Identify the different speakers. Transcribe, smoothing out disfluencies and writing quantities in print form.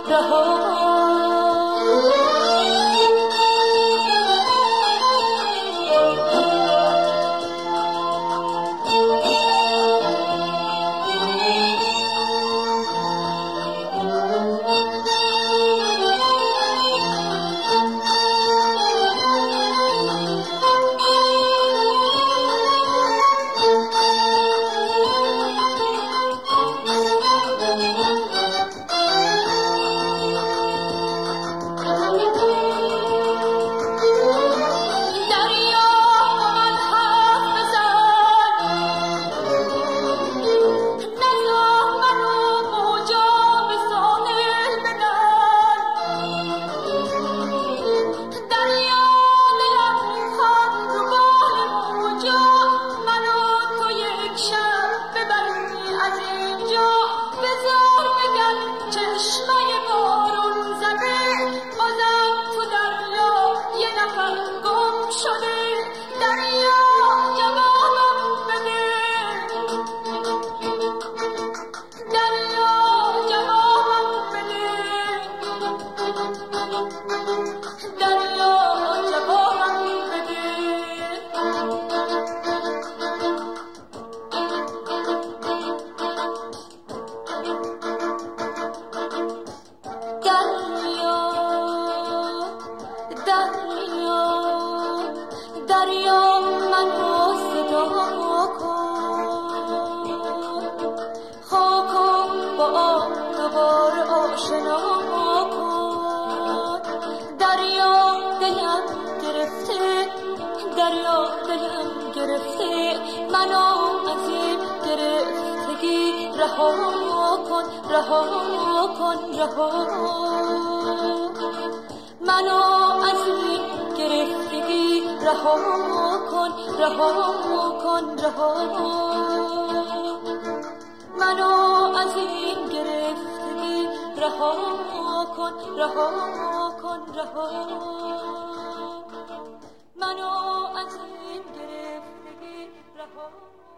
Speaker 1: دریا منو صدا کن، خاکم با آب دوباره آشنا کن. دریا دلم گرفته، دریا دلم گرفته، منو از این گرفتگی رها کن، رها کن، رها. منو از این گرفتگی رها کن، رها کن، رها. منو از این گرفتگی رها کن، رها کن، رها. منو از این گرفتگی رها